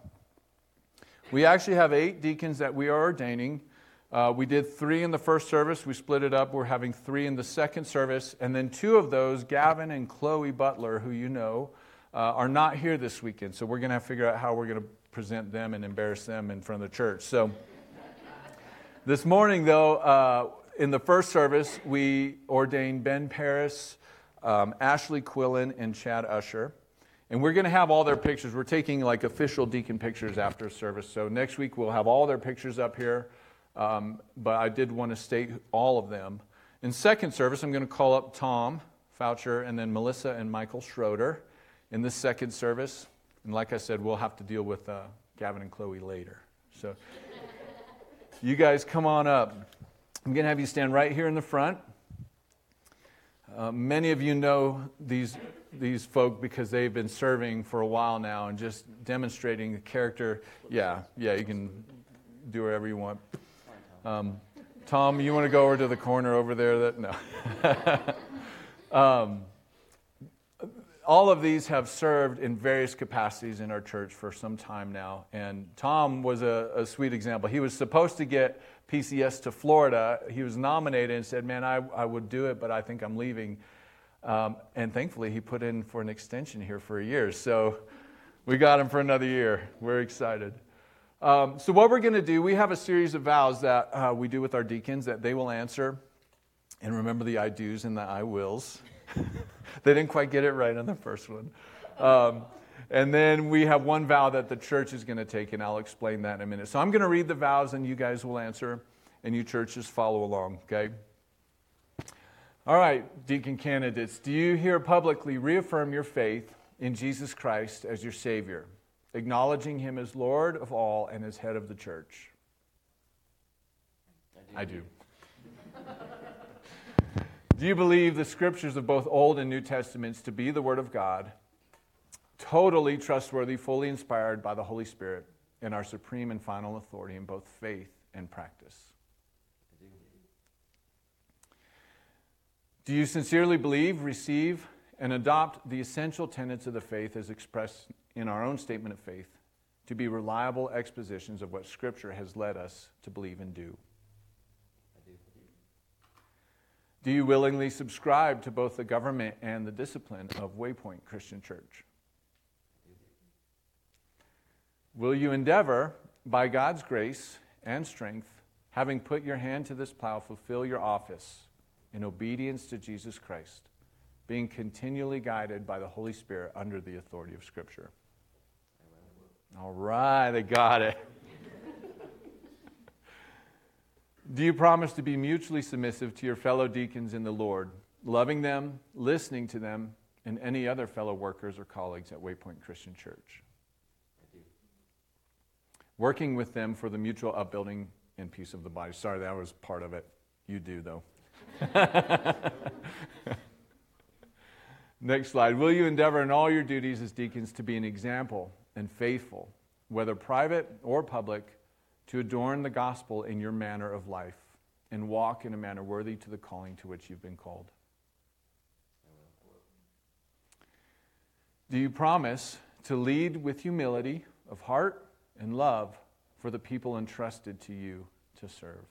we actually have eight deacons that we are ordaining. Uh, we did three in the first service. We split it up. We're having three in the second service. And then two of those, Gavin and Chloe Butler, who you know, uh, are not here this weekend. So we're going to have to figure out how we're going to present them and embarrass them in front of the church. So this morning, though, uh, in the first service, we ordained Ben Paris, um, Ashley Quillen, and Chad Usher. And we're going to have all their pictures. We're taking like official deacon pictures after service. So next week, we'll have all their pictures up here. Um, but I did want to state all of them. In second service, I'm going to call up Tom Foucher and then Melissa and Michael Schroeder in this second service. And like I said, we'll have to deal with uh, Gavin and Chloe later. So you guys come on up. I'm going to have you stand right here in the front. Uh, many of you know these these folk because they've been serving for a while now and just demonstrating the character. Yeah, yeah, you can do whatever you want. Um, Tom, you want to go over to the corner over there? That no. um, all of these have served in various capacities in our church for some time now, and Tom was a, a sweet example. He was supposed to get P C S to Florida. He was nominated and said, man, I, I would do it, but I think I'm leaving. Um, and thankfully, he put in for an extension here for a year. So we got him for another year. We're excited. Um, so what we're going to do, we have a series of vows that uh, we do with our deacons that they will answer. And remember the I do's and the I wills. They didn't quite get it right on the first one. Um, and then we have one vow that the church is going to take, and I'll explain that in a minute. So I'm going to read the vows, and you guys will answer, and you churches follow along, okay? All right, deacon candidates, do you here publicly reaffirm your faith in Jesus Christ as your Savior, acknowledging Him as Lord of all and as head of the church? I do. I do. Do you believe the scriptures of both Old and New Testaments to be the Word of God, totally trustworthy, fully inspired by the Holy Spirit, and our supreme and final authority in both faith and practice? Do you sincerely believe, receive, and adopt the essential tenets of the faith as expressed in our own statement of faith to be reliable expositions of what Scripture has led us to believe and do? Do you willingly subscribe to both the government and the discipline of Waypoint Christian Church? Will you endeavor, by God's grace and strength, having put your hand to this plow, fulfill your office in obedience to Jesus Christ, being continually guided by the Holy Spirit under the authority of Scripture? All right, I got it. Do you promise to be mutually submissive to your fellow deacons in the Lord, loving them, listening to them, and any other fellow workers or colleagues at Waypoint Christian Church? I do. Working with them for the mutual upbuilding and peace of the body. Sorry, that was part of it. You do, though. Next slide. Will you endeavor in all your duties as deacons to be an example and faithful, whether private or public, to adorn the gospel in your manner of life and walk in a manner worthy to the calling to which you've been called? Do you promise to lead with humility of heart and love for the people entrusted to you to serve?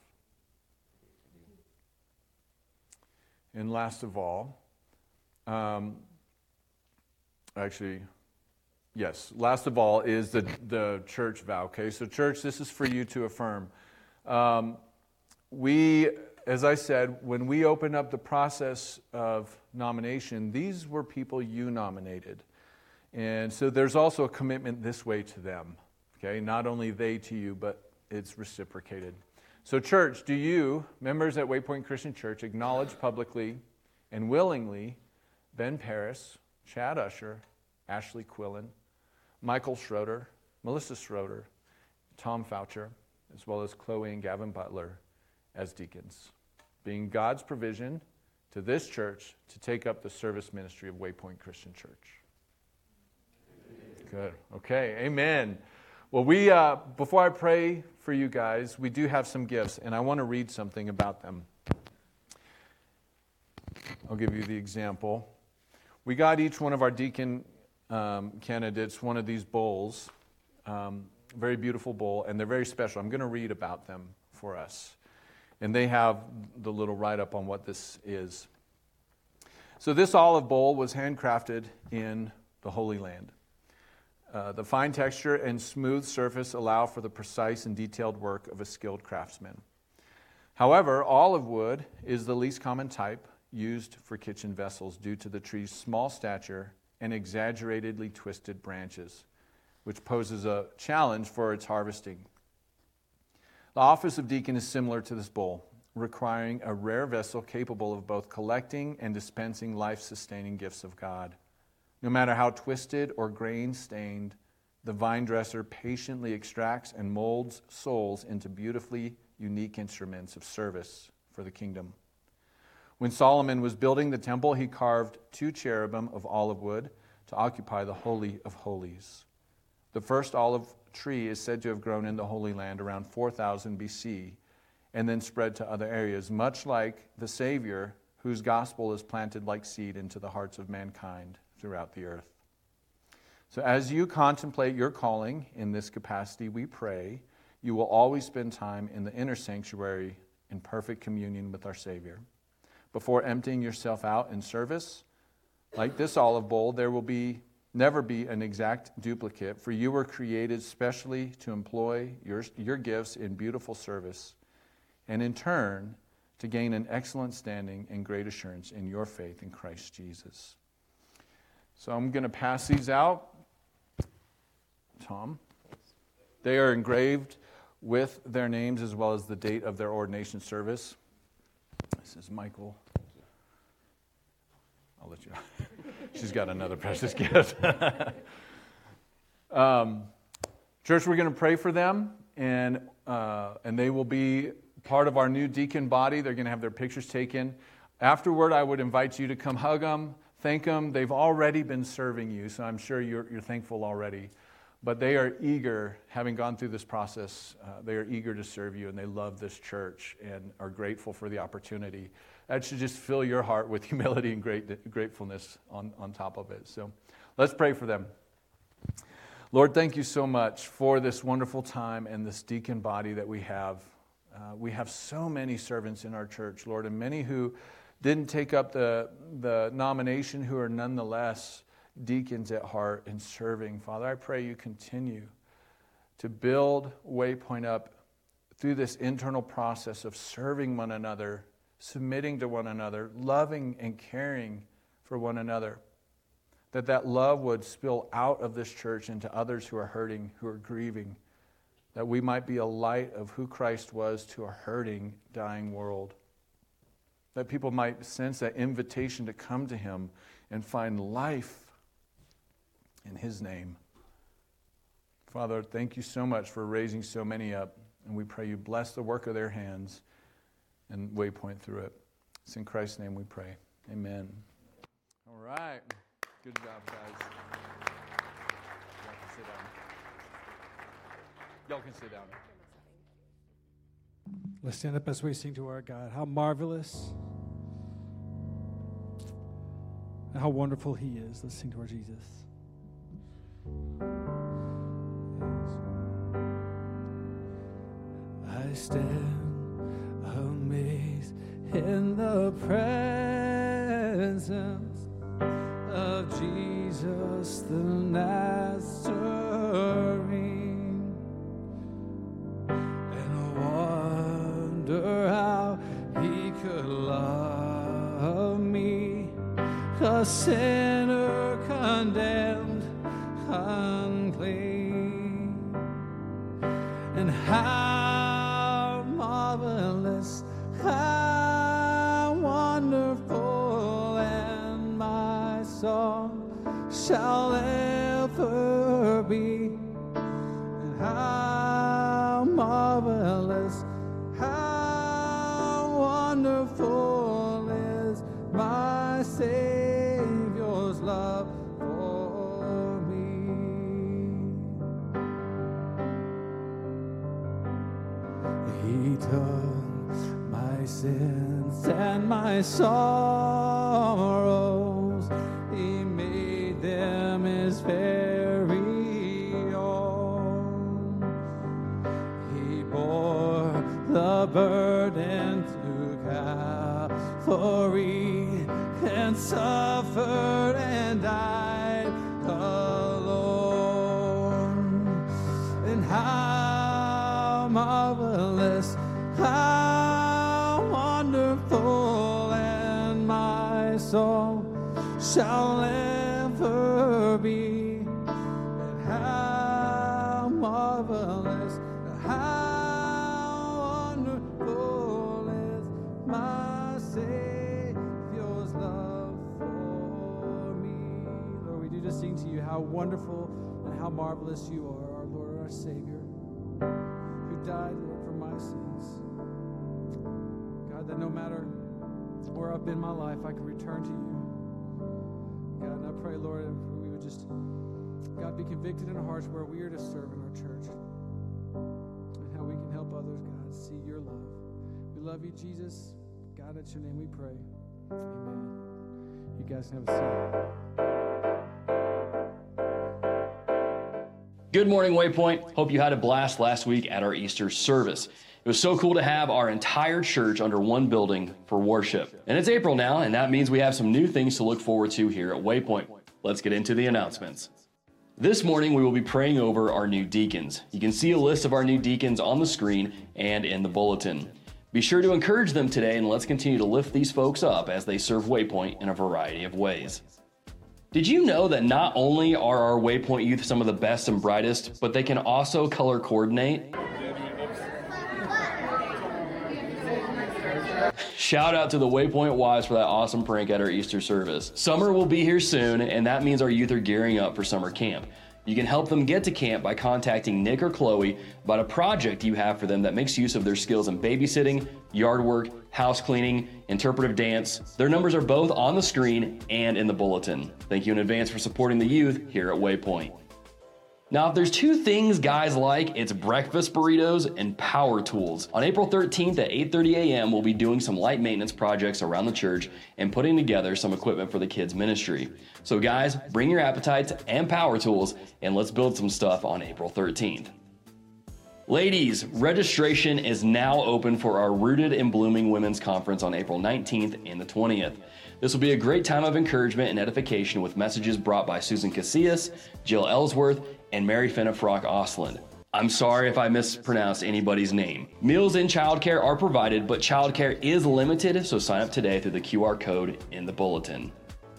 And last of all, um, actually, yes, last of all is the, the church vow, okay? So church, this is for you to affirm. Um, we, as I said, when we opened up the process of nomination, these were people you nominated. And so there's also a commitment this way to them, okay? Not only they to you, but it's reciprocated. So church, do you, members at Waypoint Christian Church, acknowledge publicly and willingly Ben Paris, Chad Usher, Ashley Quillen, Michael Schroeder, Melissa Schroeder, Tom Foucher, as well as Chloe and Gavin Butler as deacons, being God's provision to this church to take up the service ministry of Waypoint Christian Church? Good. Okay. Amen. Well, we uh, before I pray for you guys, we do have some gifts, and I want to read something about them. I'll give you the example. We got each one of our deacon um, candidates one of these bowls, um, very beautiful bowl, and they're very special. I'm going to read about them for us. And they have the little write-up on what this is. So this olive bowl was handcrafted in the Holy Land. Uh, the fine texture and smooth surface allow for the precise and detailed work of a skilled craftsman. However, olive wood is the least common type used for kitchen vessels due to the tree's small stature and exaggeratedly twisted branches, which poses a challenge for its harvesting. The office of deacon is similar to this bowl, requiring a rare vessel capable of both collecting and dispensing life-sustaining gifts of God. No matter how twisted or grain-stained, the vine dresser patiently extracts and molds souls into beautifully unique instruments of service for the kingdom. When Solomon was building the temple, he carved two cherubim of olive wood to occupy the Holy of Holies. The first olive tree is said to have grown in the Holy Land around four thousand B C and then spread to other areas, much like the Savior, whose gospel is planted like seed into the hearts of mankind throughout the earth. So as you contemplate your calling in this capacity, we pray you will always spend time in the inner sanctuary in perfect communion with our Savior. Before emptying yourself out in service, like this olive bowl, there will be never be an exact duplicate, for you were created specially to employ your, your gifts in beautiful service, and in turn, to gain an excellent standing and great assurance in your faith in Christ Jesus. So I'm going to pass these out. Tom. They are engraved with their names as well as the date of their ordination service. This is Michael. I'll let you. She's got another precious gift. um, church, we're going to pray for them, and uh, and they will be part of our new deacon body. They're going to have their pictures taken. Afterward, I would invite you to come hug them, thank them. They've already been serving you, so I'm sure you're, you're thankful already. But they are eager, having gone through this process, uh, they are eager to serve you, and they love this church and are grateful for the opportunity. That should just fill your heart with humility and great gratefulness on, on top of it. So let's pray for them. Lord, thank you so much for this wonderful time and this deacon body that we have. Uh, we have so many servants in our church, Lord, and many who didn't take up the, the nomination who are nonetheless deacons at heart and serving. Father, I pray you continue to build Waypoint up through this internal process of serving one another, submitting to one another, loving and caring for one another. That that love would spill out of this church into others who are hurting, who are grieving. That we might be a light of who Christ was to a hurting, dying world. That people might sense that invitation to come to him and find life in his name. Father, thank you so much for raising so many up, and we pray you bless the work of their hands and Waypoint through it. It's in Christ's name we pray. Amen. All right. Good job, guys. Y'all can sit down. Y'all can sit down. Let's stand up as we sing to our God. How marvelous and how wonderful he is. Let's sing to our Jesus. I stand amazed in the presence of Jesus the Nazarene, and I wonder how he could love me, a sinner condemned, unclean, and how marvelous, how wonderful, and my song shall ever be, and how marvelous, how wonderful is my Savior's love for me. He took my sins and my sorrows, he made them his very own. He bore the burden to Calvary and suffered and died alone. And how marvelous, how wonderful, and my soul shall ever be. And how marvelous, how wonderful is my Savior's love for me. Lord, we do just sing to you how wonderful and how marvelous you are, our Lord, our Savior, who died, Lord, for my sins. God, that no matter where I've been in my life, I can return to you. God, and I pray, Lord, that we would just, God, be convicted in our hearts where we are to serve in our church and how we can help others, God, see your love. We love you, Jesus. God, it's your name we pray. Amen. You guys can have a seat. Good morning, Waypoint. Hope you had a blast last week at our Easter service. It was so cool to have our entire church under one building for worship. And it's April now, and that means we have some new things to look forward to here at Waypoint. Let's get into the announcements. This morning, we will be praying over our new deacons. You can see a list of our new deacons on the screen and in the bulletin. Be sure to encourage them today, and let's continue to lift these folks up as they serve Waypoint in a variety of ways. Did you know that not only are our Waypoint youth some of the best and brightest, but they can also color coordinate? Shout out to the Waypoint Wives for that awesome prank at our Easter service. Summer will be here soon, and that means our youth are gearing up for summer camp. You can help them get to camp by contacting Nick or Chloe about a project you have for them that makes use of their skills in babysitting, yard work, house cleaning, interpretive dance. Their numbers are both on the screen and in the bulletin. Thank you in advance for supporting the youth here at Waypoint. Now, if there's two things guys like, it's breakfast burritos and power tools. On April thirteenth at eight thirty a.m., we'll be doing some light maintenance projects around the church and putting together some equipment for the kids' ministry. So guys, bring your appetites and power tools, and let's build some stuff on April thirteenth. Ladies, registration is now open for our Rooted and Blooming Women's Conference on April nineteenth and the twentieth. This will be a great time of encouragement and edification with messages brought by Susan Casillas, Jill Ellsworth, and Mary Finna Frock Osland. I'm sorry if I mispronounced anybody's name. Meals and childcare are provided, but childcare is limited, so sign up today through the Q R code in the bulletin.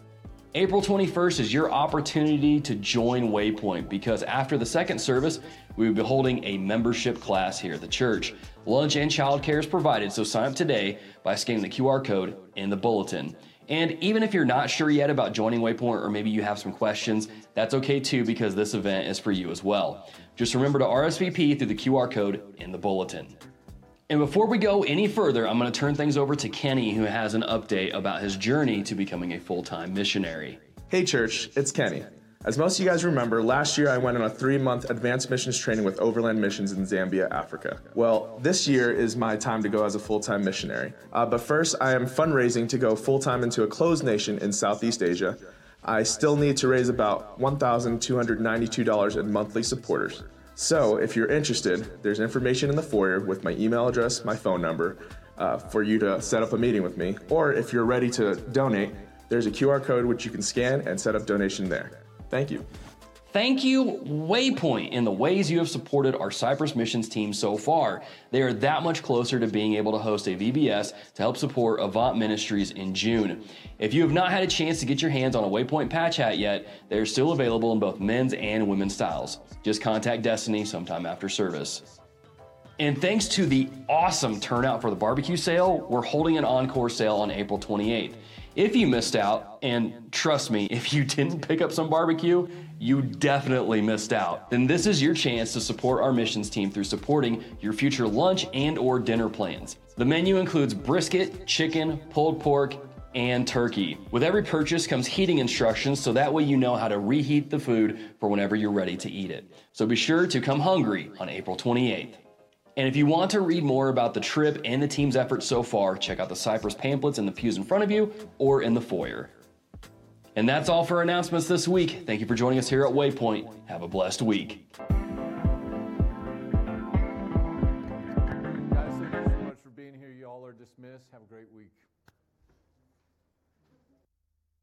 April twenty-first is your opportunity to join Waypoint because after the second service, we will be holding a membership class here at the church. Lunch and childcare is provided, so sign up today by scanning the Q R code in the bulletin. And even if you're not sure yet about joining Waypoint, or maybe you have some questions, that's okay too, because this event is for you as well. Just remember to R S V P through the Q R code in the bulletin. And before we go any further, I'm going to turn things over to Kenny, who has an update about his journey to becoming a full-time missionary. Hey church, it's Kenny. As most of you guys remember, last year I went on a three-month advanced missions training with Overland Missions in Zambia, Africa. Well, this year is my time to go as a full-time missionary. Uh, but first, I am fundraising to go full-time into a closed nation in Southeast Asia. I still need to raise about one thousand two hundred ninety-two dollars in monthly supporters. So, if you're interested, there's information in the foyer with my email address, my phone number, uh, for you to set up a meeting with me. Or if you're ready to donate, there's a Q R code which you can scan and set up donation there. Thank you. Thank you, Waypoint, in the ways you have supported our Cyprus missions team so far. They are that much closer to being able to host a V B S to help support Avant Ministries in June. If you have not had a chance to get your hands on a Waypoint patch hat yet, they are still available in both men's and women's styles. Just contact Destiny sometime after service. And thanks to the awesome turnout for the barbecue sale, we're holding an encore sale on April twenty-eighth. If you missed out, and trust me, if you didn't pick up some barbecue, you definitely missed out. Then this is your chance to support our missions team through supporting your future lunch and or dinner plans. The menu includes brisket, chicken, pulled pork, and turkey. With every purchase comes heating instructions, so that way you know how to reheat the food for whenever you're ready to eat it. So be sure to come hungry on April twenty-eighth. And if you want to read more about the trip and the team's efforts so far, check out the Cyprus pamphlets in the pews in front of you or in the foyer. And that's all for announcements this week. Thank you for joining us here at Waypoint. Have a blessed week.